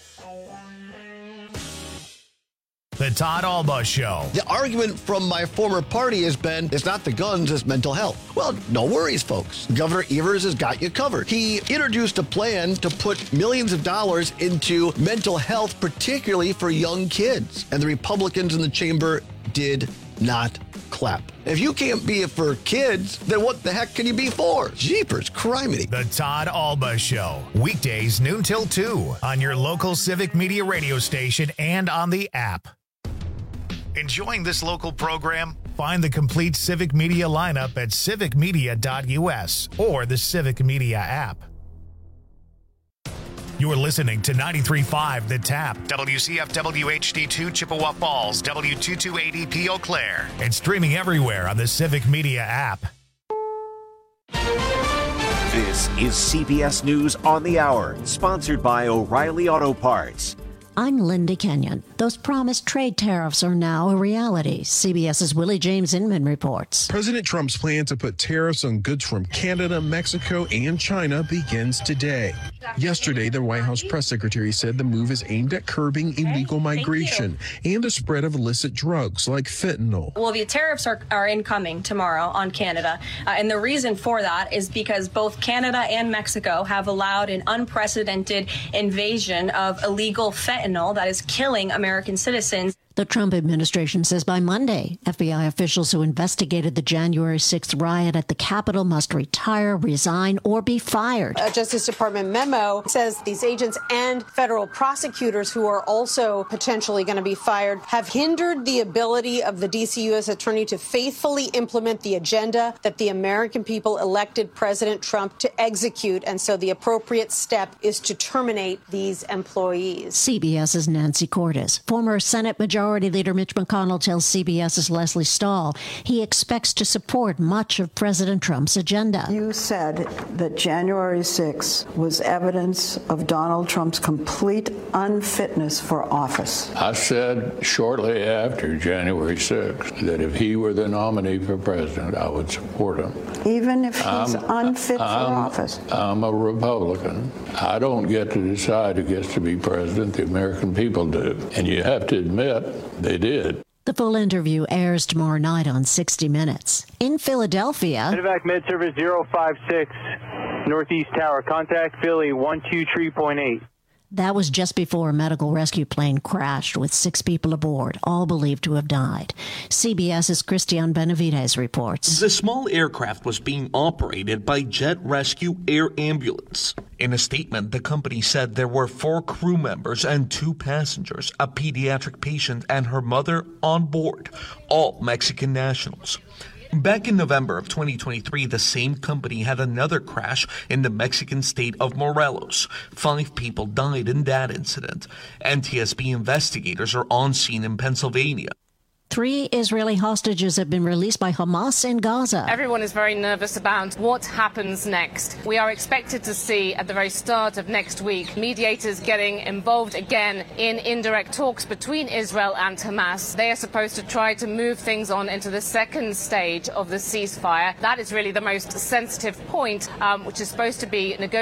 The Todd Albaugh Show. The argument from my former party has been, it's not the guns, it's mental health. Well, no worries, folks. Governor Evers has got you covered. He introduced a plan to put millions of dollars into mental health, particularly for young kids. And the Republicans in the chamber did not clap. If you can't be it for kids, then what the heck can you be for? Jeepers, criminy. The Todd Albaugh Show, weekdays noon till two on your local Civic Media radio station and on the app. Enjoying this local program? Find the complete Civic Media lineup at civic media dot u s or the Civic Media app. You're listening to ninety-three point five The Tap, W C F W H D two Chippewa Falls, W two two eighty P Eau Claire, and streaming everywhere on the Civic Media app. This is C B S News on the Hour, sponsored by O'Reilly Auto Parts. I'm Linda Kenyon. Those promised trade tariffs are now a reality. CBS's Willie James Inman reports. President Trump's plan to put tariffs on goods from Canada, Mexico, and China begins today. Yesterday, the White House press secretary said the move is aimed at curbing illegal migration and the spread of illicit drugs like fentanyl. Well, the tariffs are, are incoming tomorrow on Canada. Uh, and the reason for that is because both Canada and Mexico have allowed an unprecedented invasion of illegal fentanyl that is killing American citizens. The Trump administration says by Monday, F B I officials who investigated the January sixth riot at the Capitol must retire, resign, or be fired. A Justice Department memo says these agents and federal prosecutors who are also potentially going to be fired have hindered the ability of the D C U S attorney to faithfully implement the agenda that the American people elected President Trump to execute. And so the appropriate step is to terminate these employees. CBS's Nancy Cordes. Former Senate Majority Leader Mitch McConnell tells CBS's Leslie Stahl he expects to support much of President Trump's agenda. You said that January sixth was evidence of Donald Trump's complete unfitness for office. I said shortly after January sixth that if he were the nominee for president, I would support him. Even if he's I'm, unfit for I'm, office? I'm a Republican. I don't get to decide who gets to be president. The American people do. And you have to admit, they did. The full interview airs tomorrow night on sixty minutes. In Philadelphia, Medevac Med Service zero five six, Northeast Tower. Contact Philly one two three point eight. that was just before a medical rescue plane crashed with six people aboard, all believed to have died. CBS's Christian Benavides reports. The small aircraft was being operated by Jet Rescue Air Ambulance. In a statement, the company said there were four crew members and two passengers, a pediatric patient and her mother on board, all Mexican nationals. Back in November of twenty twenty-three, the same company had another crash in the Mexican state of Morelos. Five people died in that incident. N T S B investigators are on scene in Pennsylvania. Three Israeli hostages have been released by Hamas in Gaza. Everyone is very nervous about what happens next. We are expected to see at the very start of next week mediators getting involved again in indirect talks between Israel and Hamas. They are supposed to try to move things on into the second stage of the ceasefire. That is really the most sensitive point, um, which is supposed to be negotiated.